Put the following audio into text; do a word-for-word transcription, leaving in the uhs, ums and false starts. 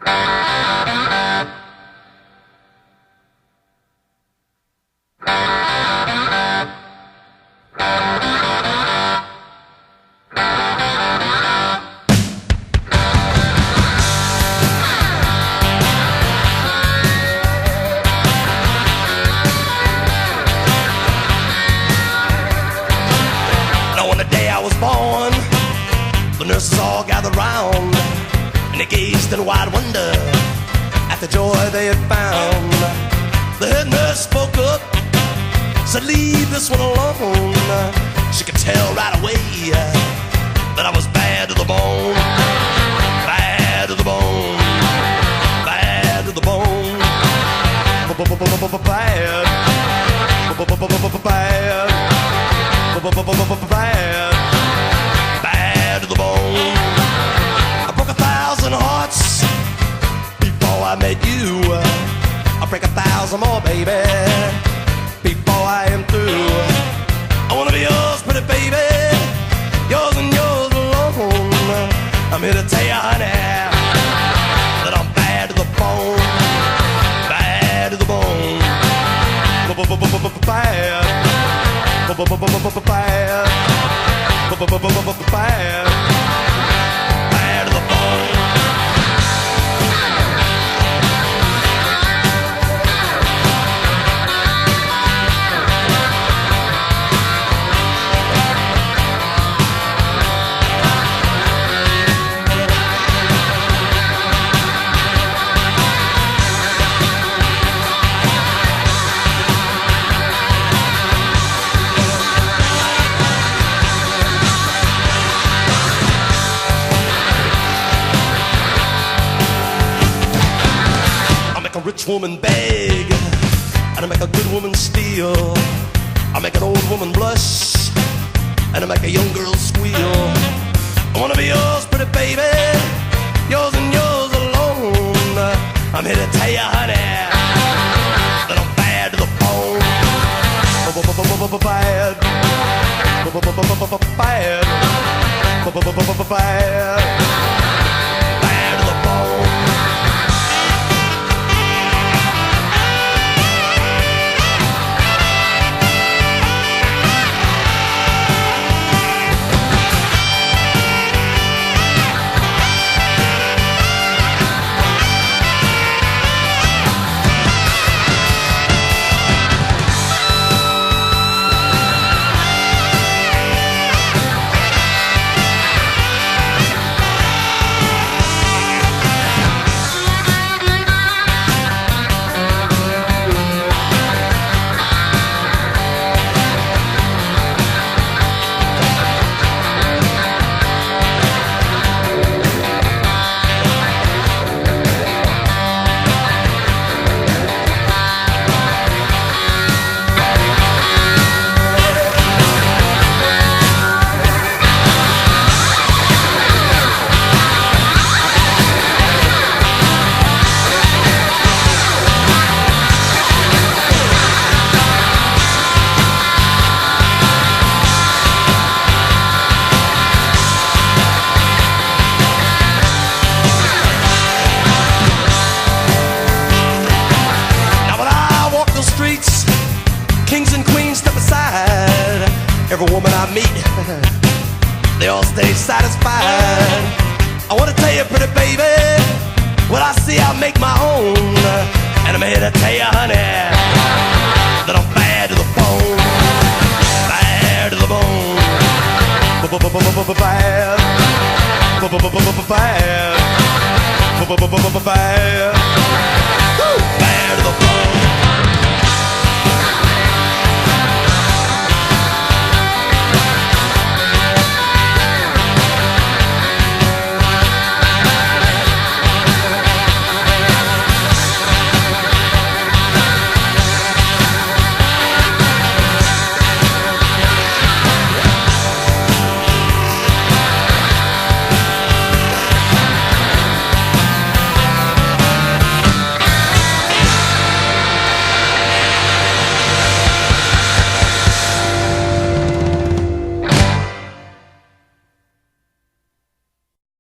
Born, the nurses all gathered round, and they gazed in wide wonder at the joy they had found. The head nurse spoke up, said, "Leave this one alone." She could tell right away that I was bad to the bone, bad to the bone, bad to the bone, bad, bad, bad, bad. To the bone. I broke a thousand hearts before I met you. I'll break a thousand more, baby, before I am through. I wanna be yours, pretty baby, yours and yours alone. I'm here to tell you, honey, that I'm bad to the bone, bad to the bone, bad, bad. Bad, bad to the bone. A rich woman beg, and I make a good woman steal. I make an old woman blush, and I make a young girl squeal. I wanna be yours, pretty baby, yours and yours alone. I'm here to tell you, honey, that I'm bad to the bone. Bad, bad, bad, bad to the bone. Kings and queens step aside. Every woman I meet, they all stay satisfied. I wanna tell you, pretty baby, what I see I make my own. And I'm here to tell you, honey, that I'm bad to the bone, bad to the bone, bad, bad, bad, bad.